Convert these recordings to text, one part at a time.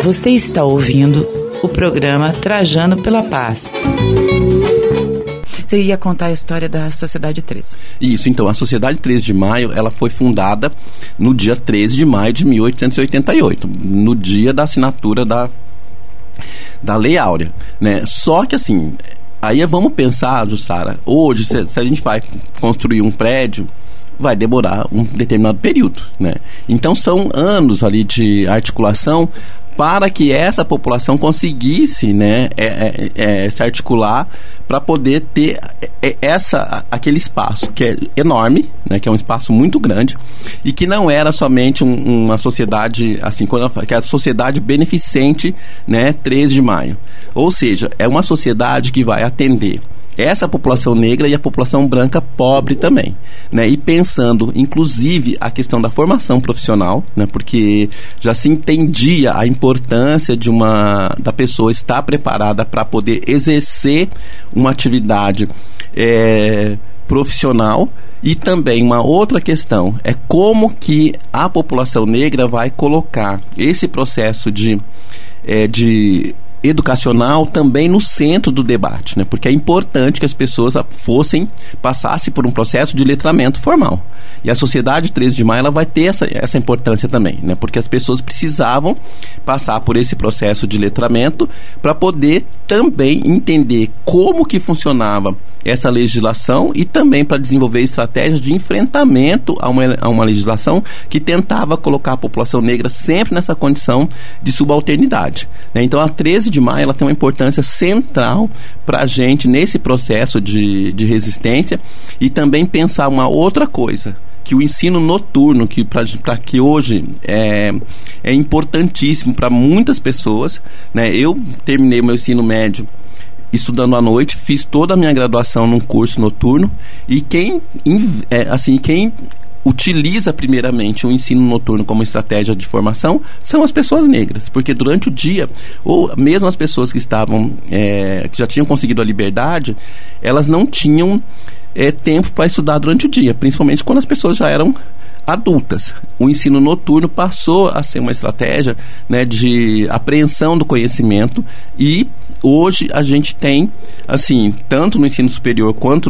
Você está ouvindo o programa Trajano pela Paz. Você ia contar a história da Sociedade 13. Isso, então, a Sociedade 13 de Maio, ela foi fundada no dia 13 de maio de 1888, no dia da assinatura da Lei Áurea, né? Só que assim, aí vamos pensar, Jussara, hoje, se a gente vai construir um prédio, vai demorar um determinado período, né? Então são anos ali de articulação para que essa população conseguisse, né, se articular para poder ter aquele espaço que é enorme, né, que é um espaço muito grande e que não era somente uma sociedade, assim, que é a sociedade beneficente, né, 13 de maio. Ou seja, é uma sociedade que vai atender essa população negra e a população branca pobre também, né? E pensando, inclusive, a questão da formação profissional, né? Porque já se entendia a importância da pessoa estar preparada para poder exercer uma atividade profissional. E também uma outra questão é como que a população negra vai colocar esse processo de educacional também no centro do debate, né? Porque é importante que as pessoas passassem por um processo de letramento formal. E a Sociedade 13 de Maio ela vai ter essa importância também, né? Porque as pessoas precisavam passar por esse processo de letramento para poder também entender como que funcionava essa legislação e também para desenvolver estratégias de enfrentamento a uma legislação que tentava colocar a população negra sempre nessa condição de subalternidade, né? Então a 13 de maio ela tem uma importância central para a gente nesse processo de resistência e também pensar uma outra coisa, que o ensino noturno, que para que hoje é importantíssimo para muitas pessoas, né? Eu terminei meu ensino médio estudando à noite, fiz toda a minha graduação num curso noturno e quem utiliza primeiramente o ensino noturno como estratégia de formação são as pessoas negras, porque durante o dia, ou mesmo as pessoas que estavam que já tinham conseguido a liberdade, elas não tinham tempo para estudar durante o dia, principalmente quando as pessoas já eram adultas. O ensino noturno passou a ser uma estratégia, né, de apreensão do conhecimento e hoje a gente tem, assim, tanto no ensino superior quanto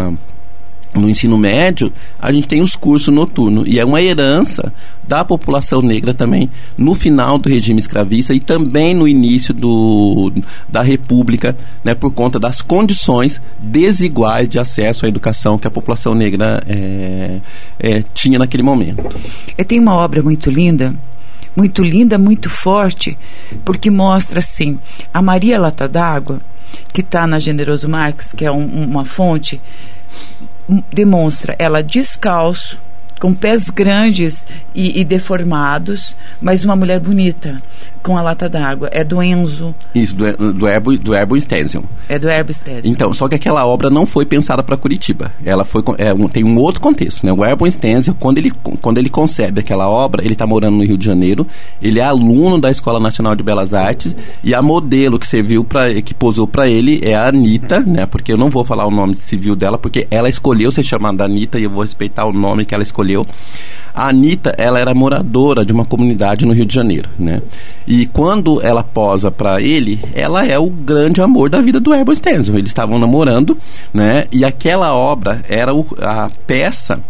no ensino médio, a gente tem os cursos noturnos e é uma herança da população negra também no final do regime escravista e também no início da República, né, por conta das condições desiguais de acesso à educação que a população negra tinha naquele momento. Tem uma obra muito linda, muito forte, porque mostra assim, a Maria Lata d'Água, que está na Generoso Marques, que é uma fonte, demonstra ela descalço, com pés grandes e deformados, mas uma mulher bonita, com a lata d'água. É do Enzo. Isso, do Herbo Stenzel. É do Herbo Stenzel. Então, só que aquela obra não foi pensada para Curitiba. Ela tem um outro contexto, né? O Herbo Stenzel, quando ele concebe aquela obra, ele está morando no Rio de Janeiro, ele é aluno da Escola Nacional de Belas Artes e a modelo que posou para ele é a Anitta, né? Porque eu não vou falar o nome civil dela, porque ela escolheu ser chamada Anitta e eu vou respeitar o nome que ela escolheu. A Anitta, ela era moradora de uma comunidade no Rio de Janeiro, né? E quando ela posa para ele, ela é o grande amor da vida do Herbo Stenzel. Eles estavam namorando, né? E aquela obra era a peça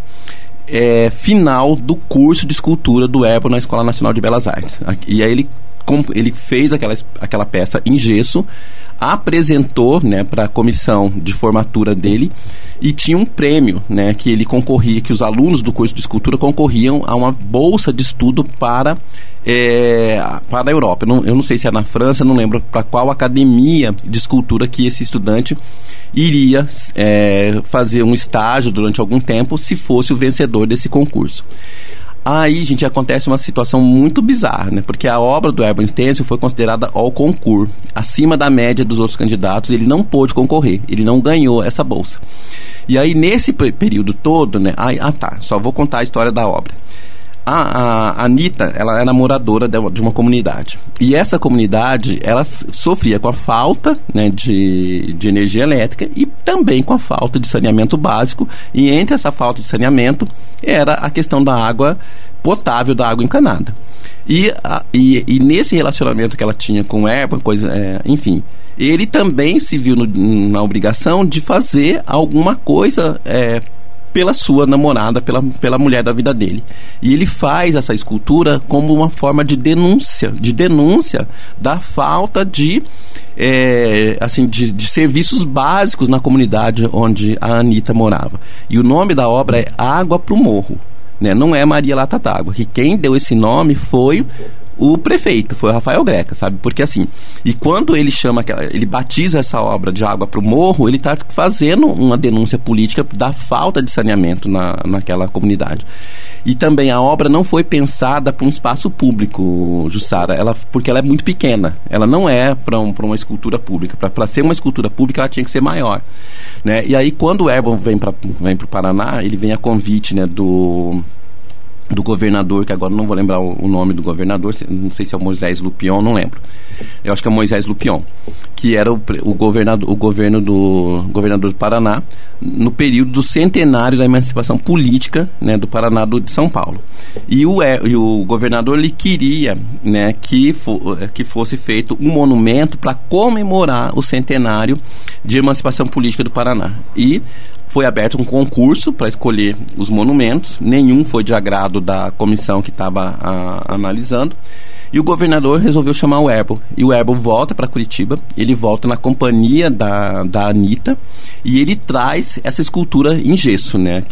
final do curso de escultura do Herbo na Escola Nacional de Belas Artes. E aí ele fez aquela peça em gesso, apresentou, né, para a comissão de formatura dele e tinha um prêmio, né, que ele concorria, que os alunos do curso de escultura concorriam a uma bolsa de estudo para a Europa. Eu não sei se é na França, não lembro para qual academia de escultura que esse estudante iria fazer um estágio durante algum tempo se fosse o vencedor desse concurso. Aí, gente, acontece uma situação muito bizarra, né? Porque a obra do Herbo Stenzel foi considerada au concurso, acima da média dos outros candidatos, ele não pôde concorrer, ele não ganhou essa bolsa. E aí, nesse período todo, né? Só vou contar a história da obra. A Anitta, ela era moradora de uma comunidade. E essa comunidade, ela sofria com a falta, né, de energia elétrica e também com a falta de saneamento básico. E entre essa falta de saneamento era a questão da água potável, da água encanada. E nesse relacionamento que ela tinha com o Airborne, enfim, ele também se viu na obrigação de fazer alguma coisa pela sua namorada, pela mulher da vida dele. E ele faz essa escultura como uma forma de denúncia da falta de serviços básicos na comunidade onde a Anitta morava. E o nome da obra é Água pro Morro, né? Não é Maria Lata d'Água, que quem deu esse nome foi o prefeito, foi o Rafael Greca, sabe? Porque assim, e quando ele ele batiza essa obra de Água pro Morro, ele está fazendo uma denúncia política da falta de saneamento naquela comunidade. E também a obra não foi pensada para um espaço público, Jussara, porque ela é muito pequena, ela não é para uma escultura pública. Para ser uma escultura pública, ela tinha que ser maior, né? E aí, quando o Airborne vem para o Paraná, ele vem a convite, né, do governador, que agora não vou lembrar o nome do governador, não sei se é o Moisés Lupion, não lembro. Eu acho que é o Moisés Lupion, que era o governador do Paraná no período do centenário da emancipação política, né, do Paraná de São Paulo. E o governador ele queria, né, que fosse feito um monumento para comemorar o centenário de emancipação política do Paraná. E foi aberto um concurso para escolher os monumentos, nenhum foi de agrado da comissão que estava analisando, e o governador resolveu chamar o Airborne, e o Airborne volta para Curitiba, ele volta na companhia da Anitta, e ele traz essa escultura em gesso, né,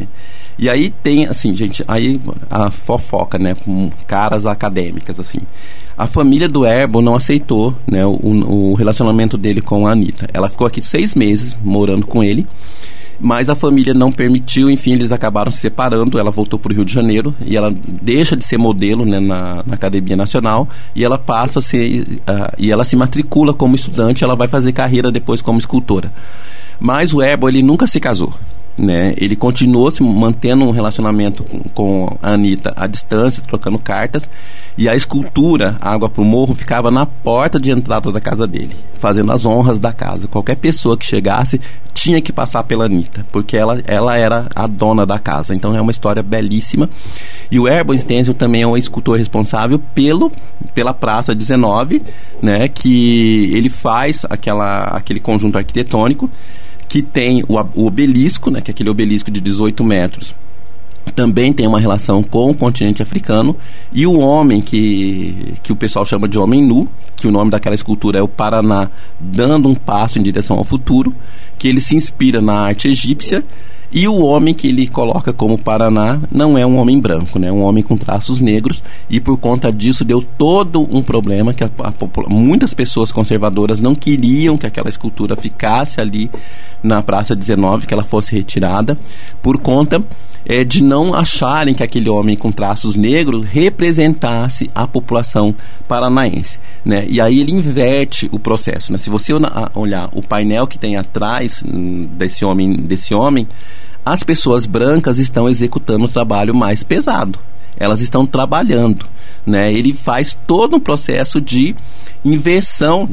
e aí tem, assim, gente, aí a fofoca, né, com caras acadêmicas, assim. A família do Airborne não aceitou, né, o relacionamento dele com a Anitta. Ela ficou aqui 6 meses morando com ele, mas a família não permitiu, enfim, eles acabaram se separando. Ela voltou para o Rio de Janeiro e ela deixa de ser modelo, né, na Academia Nacional, e ela passa a ser e ela se matricula como estudante. Ela vai fazer carreira depois como escultora, mas o Airborne ele nunca se casou, né? Ele continuou se mantendo um relacionamento com a Anitta à distância, trocando cartas, e a escultura Água pro Morro ficava na porta de entrada da casa dele, fazendo as honras da casa. Qualquer pessoa que chegasse tinha que passar pela Anitta, porque ela era a dona da casa. Então é uma história belíssima. E o Airborne Stencil também é um escultor responsável pela Praça 19, né, que ele faz aquele conjunto arquitetônico que tem o obelisco, né, que é aquele obelisco de 18 metros, também tem uma relação com o continente africano, e o homem que o pessoal chama de homem nu, que o nome daquela escultura é o Paraná dando um passo em direção ao futuro, que ele se inspira na arte egípcia. E o homem que ele coloca como Paraná não é um homem branco, né? É um homem com traços negros, e por conta disso deu todo um problema que muitas pessoas conservadoras não queriam que aquela escultura ficasse ali na Praça 19, que ela fosse retirada, por conta de não acharem que aquele homem com traços negros representasse a população paranaense, né? E aí ele inverte o processo, né? Se você olhar o painel que tem atrás desse homem, as pessoas brancas estão executando o trabalho mais pesado. Elas estão trabalhando, né? Ele faz todo um processo de inversão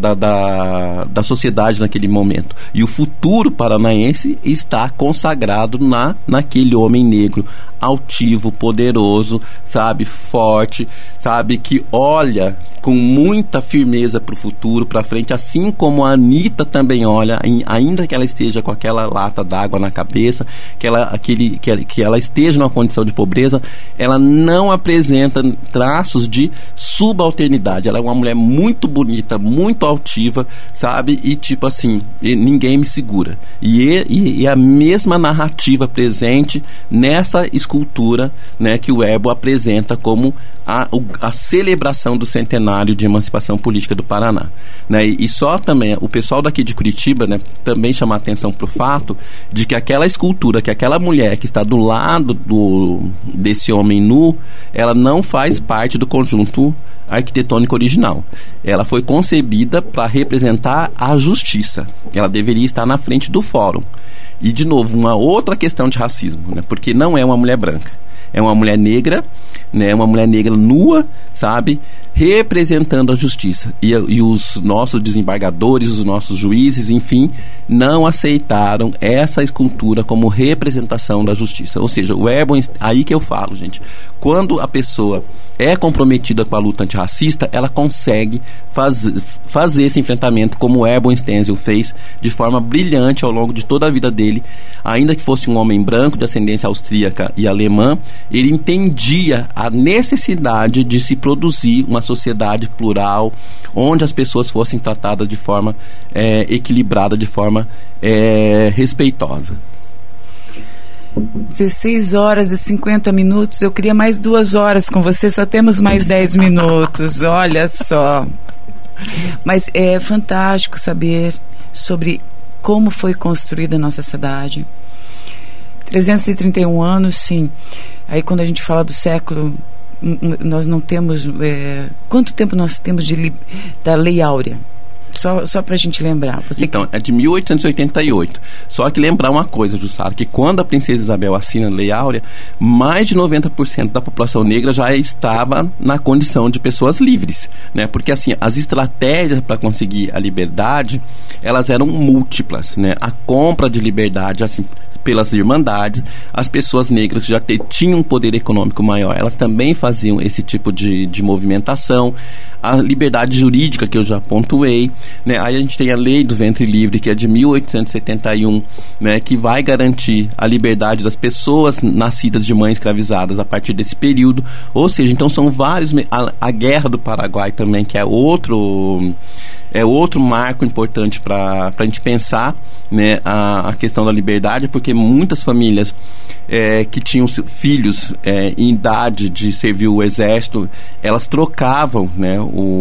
da sociedade naquele momento. E o futuro paranaense está consagrado naquele homem negro, altivo, poderoso, sabe, forte, sabe, que olha com muita firmeza para o futuro, para frente, assim como a Anitta também olha, ainda que ela esteja com aquela lata d'água na cabeça, que ela esteja numa condição de pobreza, ela não apresenta traços de subalternidade. Ela é uma mulher muito bonita, muito altiva, sabe, e tipo assim, ninguém me segura. E a mesma narrativa presente nessa escultura, né, que o Airborne apresenta como a celebração do centenário de emancipação política do Paraná, né? E só também o pessoal daqui de Curitiba, né, também chamar atenção para o fato de que aquela escultura, que aquela mulher que está do lado desse homem nu, ela não faz parte do conjunto arquitetônico original. Ela foi concebida para representar a justiça. Ela deveria estar na frente do fórum. E de novo, uma outra questão de racismo, né? Porque não é uma mulher branca. É uma mulher negra, né? Uma mulher negra nua, sabe? Representando a justiça. E os nossos desembargadores, os nossos juízes, enfim, não aceitaram essa escultura como representação da justiça. Ou seja, o Airborne, aí que eu falo, gente, quando a pessoa é comprometida com a luta antirracista, ela consegue fazer esse enfrentamento como o Airborne Stenzel fez de forma brilhante ao longo de toda a vida dele. Ainda que fosse um homem branco de ascendência austríaca e alemã, ele entendia a necessidade de se produzir uma sociedade plural, onde as pessoas fossem tratadas de forma equilibrada, de forma respeitosa. 16 horas e 50 minutos. Eu queria mais 2 horas com você, só temos mais 10 minutos. Olha só. Mas é fantástico saber sobre como foi construída a nossa cidade. 331 anos, sim. Aí quando a gente fala do século, nós não temos... quanto tempo nós temos da Lei Áurea? Só para a gente lembrar. Então, é de 1888. Só que lembrar uma coisa, Jussara, que quando a princesa Isabel assina a Lei Áurea, mais de 90% da população negra já estava na condição de pessoas livres, né? Porque, assim, as estratégias para conseguir a liberdade, elas eram múltiplas, né? A compra de liberdade, assim, pelas irmandades, as pessoas negras que já tinham um poder econômico maior, elas também faziam esse tipo de movimentação. A liberdade jurídica, que eu já pontuei, né? Aí a gente tem a Lei do Ventre Livre, que é de 1871, né? Que vai garantir a liberdade das pessoas nascidas de mães escravizadas a partir desse período. Ou seja, então são vários... A Guerra do Paraguai também, que é outro marco importante para a gente pensar, né, a questão da liberdade, porque muitas famílias que tinham filhos em idade de servir o exército, elas trocavam, né,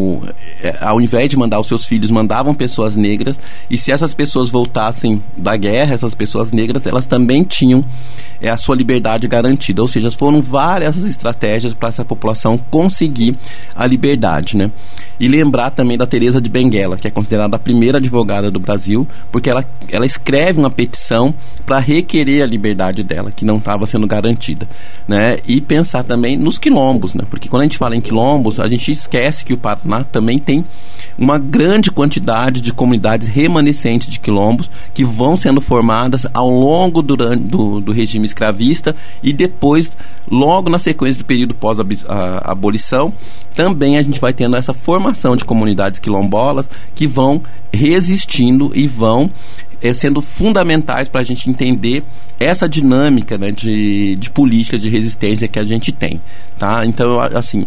ao invés de mandar os seus filhos, mandavam pessoas negras, e se essas pessoas voltassem da guerra, essas pessoas negras, elas também tinham a sua liberdade garantida. Ou seja, foram várias estratégias para essa população conseguir a liberdade, né? E lembrar também da Teresa de Benguela, que é considerada a primeira advogada do Brasil, porque ela escreve uma petição para requerer a liberdade dela, que não estava sendo garantida, né? E pensar também nos quilombos, né? Porque quando a gente fala em quilombos, a gente esquece que o Paraná também tem uma grande quantidade de comunidades remanescentes de quilombos que vão sendo formadas ao longo do regime escravista, e depois, logo na sequência do período pós-abolição, também a gente vai tendo essa formação de comunidades quilombolas que vão resistindo e vão sendo fundamentais para a gente entender essa dinâmica, né, de política de resistência que a gente tem, tá? Então, assim,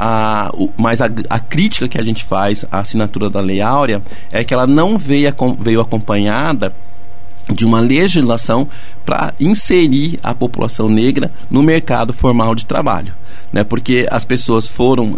mas a crítica que a gente faz à assinatura da Lei Áurea é que ela não veio acompanhada de uma legislação para inserir a população negra no mercado formal de trabalho, né? Porque as pessoas foram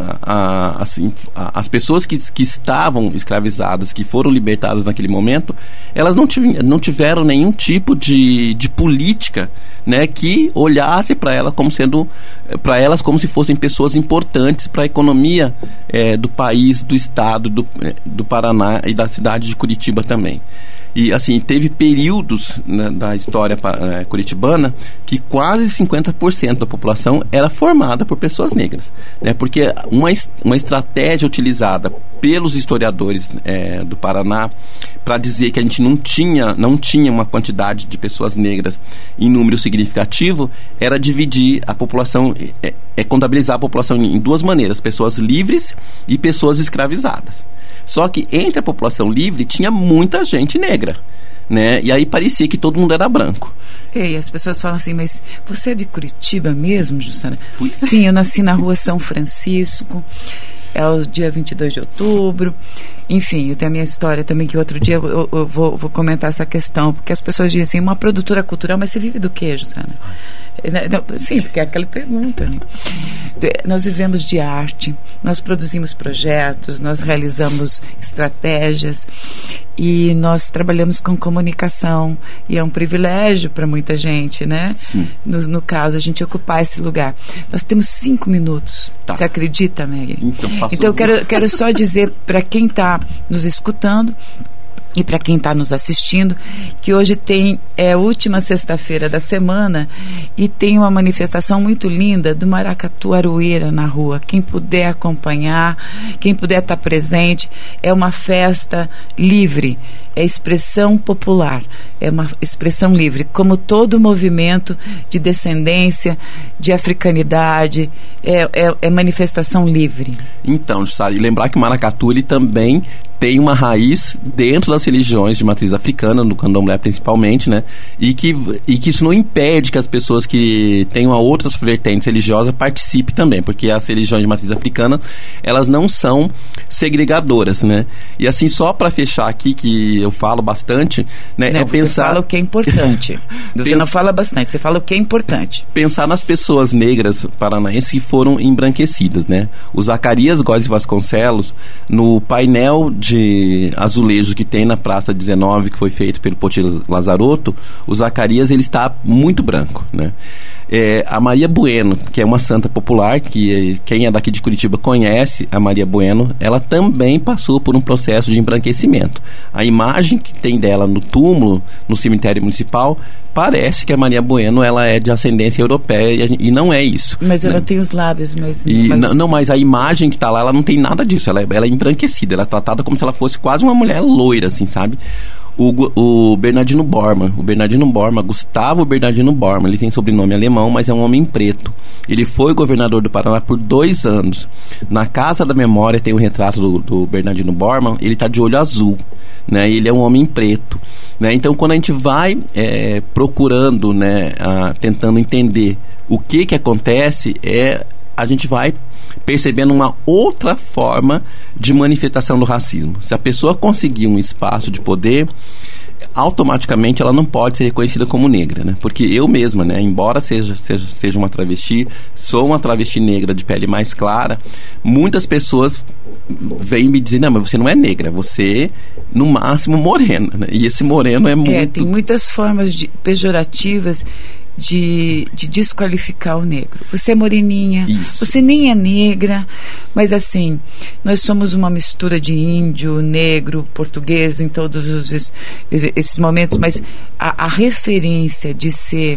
as pessoas que estavam escravizadas, que foram libertadas naquele momento, elas não tiveram nenhum tipo de política, né, que olhasse para elas como se fossem pessoas importantes para a economia do país, do estado, do Paraná e da cidade de Curitiba também. E, assim, teve períodos, né, da história curitibana que quase 50% da população era formada por pessoas negras, né? Porque uma estratégia utilizada pelos historiadores do Paraná para dizer que a gente não tinha uma quantidade de pessoas negras em número significativo era dividir a população, contabilizar a população em duas maneiras: pessoas livres e pessoas escravizadas. Só que entre a população livre tinha muita gente negra, né? E aí parecia que todo mundo era branco. E as pessoas falam assim, mas você é de Curitiba mesmo, Jussara? Sim, eu nasci na rua São Francisco, é o dia 22 de outubro. Enfim, eu tenho a minha história também, que outro dia eu vou comentar essa questão, porque as pessoas dizem assim, uma produtora cultural, mas você vive do quê, Jussara? Sim, porque é aquela pergunta, né? Nós vivemos de arte, nós produzimos projetos, nós realizamos estratégias e nós trabalhamos com comunicação, e é um privilégio para muita gente, né? No caso, a gente ocupar esse lugar. Nós temos 5 minutos. Tá. Você acredita, Meg? Então eu quero só dizer para quem está nos escutando e para quem está nos assistindo, que hoje tem a última sexta-feira da semana e tem uma manifestação muito linda do Maracatu Aroeira na rua. Quem puder acompanhar, quem puder estar presente, é uma festa livre. é expressão popular, é uma expressão livre, como todo movimento de descendência, de africanidade, é manifestação livre. Então, Jussara, e lembrar que o maracatu ele também tem uma raiz dentro das religiões de matriz africana, no candomblé principalmente, né? E que isso não impede que as pessoas que tenham outras vertentes religiosas participem também, porque as religiões de matriz africana, elas não são segregadoras, né? E assim, só para fechar aqui, que eu falo bastante, né? Não, você fala o que é importante. Você não fala bastante, você fala o que é importante. Pensar nas pessoas negras paranaenses que foram embranquecidas, né? O Zacarias Góes Vasconcelos, no painel de azulejo que tem na Praça 19, que foi feito pelo Potir Lazarotto, o Zacarias, ele está muito branco, né? A Maria Bueno, que é uma santa popular, que quem é daqui de Curitiba conhece a Maria Bueno, ela também passou por um processo de embranquecimento. A imagem que tem dela no túmulo, no cemitério municipal, parece que a Maria Bueno ela é de ascendência europeia e não é isso. Mas ela tem os lábios, mas mas a imagem que está lá, ela não tem nada disso. Ela é embranquecida, ela é tratada como se ela fosse quase uma mulher loira, assim, sabe? O Bernardino Bormann, Gustavo Bernardino Bormann, ele tem sobrenome alemão, mas é um homem preto. Ele foi governador do Paraná por 2 anos. Na Casa da Memória tem um retrato do Bernardino Bormann, ele está de olho azul, né? Ele é um homem preto, né? Então, quando a gente vai procurando, né, tentando entender o que acontece, a gente vai percebendo uma outra forma de manifestação do racismo. Se a pessoa conseguir um espaço de poder, automaticamente ela não pode ser reconhecida como negra, né? Porque eu mesma, né, embora seja uma travesti, sou uma travesti negra de pele mais clara, muitas pessoas vêm me dizer, não, mas você não é negra, você, no máximo, morena, né? E esse moreno é muito... tem muitas formas pejorativas de desqualificar o negro. Você é moreninha, isso. Você nem é negra, mas assim, nós somos uma mistura de índio, negro, português em todos esses momentos, mas a referência de ser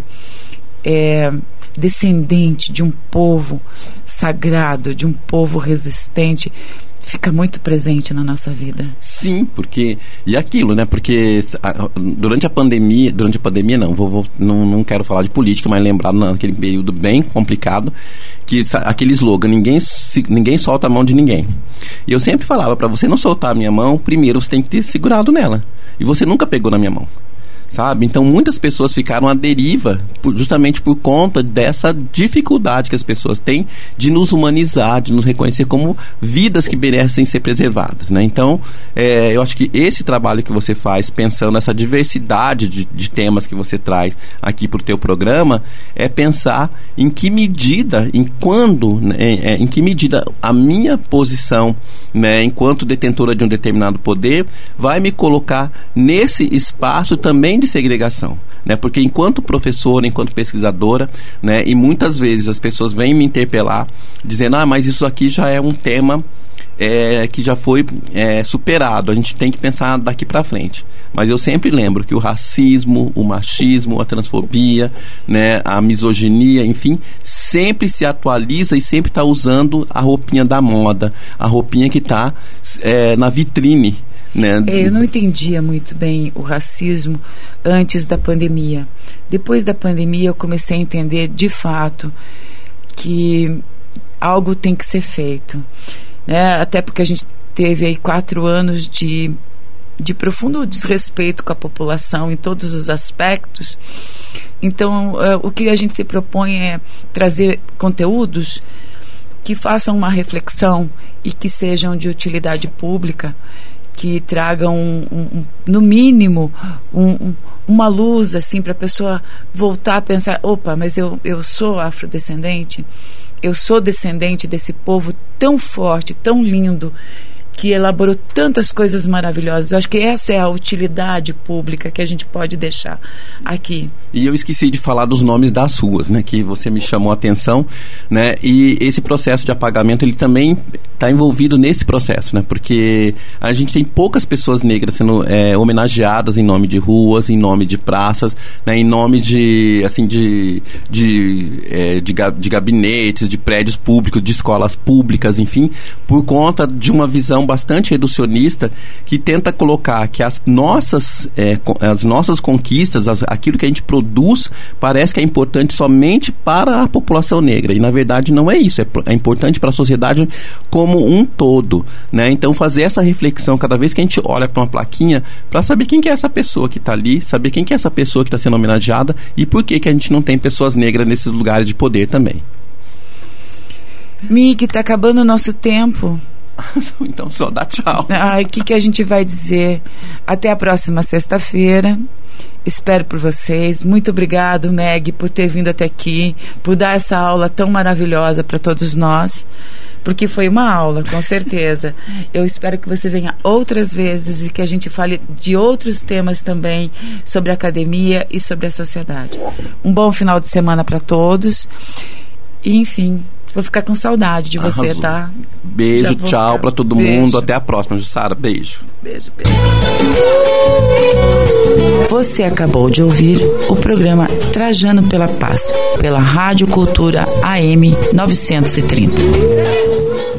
descendente de um povo sagrado, de um povo resistente, fica muito presente na nossa vida. Sim, porque... E aquilo, né? Porque durante a pandemia não, não quero falar de política, mas lembrar naquele período bem complicado, que aquele slogan, ninguém solta a mão de ninguém. E eu sempre falava, para você não soltar a minha mão, primeiro você tem que ter segurado nela. E você nunca pegou na minha mão. Sabe? Então muitas pessoas ficaram à deriva justamente por conta dessa dificuldade que as pessoas têm de nos humanizar, de nos reconhecer como vidas que merecem ser preservadas, né? Então eu acho que esse trabalho que você faz, pensando nessa diversidade de temas que você traz aqui para o teu programa, é pensar em que medida, em que medida a minha posição, né, enquanto detentora de um determinado poder, vai me colocar nesse espaço também de segregação, né? Porque enquanto professora, enquanto pesquisadora, né, e muitas vezes as pessoas vêm me interpelar dizendo, mas isso aqui já é um tema que já foi superado, a gente tem que pensar daqui para frente. Mas eu sempre lembro que o racismo, o machismo, a transfobia, né, a misoginia, enfim, sempre se atualiza e sempre está usando a roupinha da moda, a roupinha que está na vitrine, né? Eu não entendia muito bem o racismo antes da pandemia. Depois da pandemia eu comecei a entender de fato que algo tem que ser feito, né? Até porque a gente teve aí 4 anos de profundo desrespeito com a população em todos os aspectos. Então o que a gente se propõe é trazer conteúdos que façam uma reflexão e que sejam de utilidade pública, que tragam no mínimo uma luz assim para a pessoa voltar a pensar, opa, mas eu sou afrodescendente, eu sou descendente desse povo tão forte, tão lindo, que elaborou tantas coisas maravilhosas. Eu acho que essa é a utilidade pública que a gente pode deixar aqui. E eu esqueci de falar dos nomes das ruas, né, que você me chamou a atenção, né, e esse processo de apagamento, ele também está envolvido nesse processo, né, porque a gente tem poucas pessoas negras sendo homenageadas em nome de ruas, em nome de praças, né, em nome de gabinetes, de prédios públicos, de escolas públicas, enfim, por conta de uma visão bastante reducionista que tenta colocar que as nossas conquistas, aquilo que a gente produz, parece que é importante somente para a população negra. E, na verdade, não é isso. É importante para a sociedade como um todo, né? Então, fazer essa reflexão cada vez que a gente olha para uma plaquinha, para saber quem que é essa pessoa que está ali, saber quem que é essa pessoa que está sendo homenageada e por que a gente não tem pessoas negras nesses lugares de poder também. Mig, está acabando o nosso tempo. Então só dá tchau. O que a gente vai dizer? Até a próxima sexta-feira. Espero por vocês. Muito obrigado, Meg, por ter vindo até aqui, por dar essa aula tão maravilhosa para todos nós, porque foi uma aula, com certeza. Eu espero que você venha outras vezes e que a gente fale de outros temas também sobre a academia e sobre a sociedade. Um bom final de semana para todos. E, enfim, vou ficar com saudade de você, tá? Beijo, tchau para todo mundo. Até a próxima, Jussara. Beijo. Beijo, beijo. Você acabou de ouvir o programa Trajano pela Paz, pela Rádio Cultura AM 930.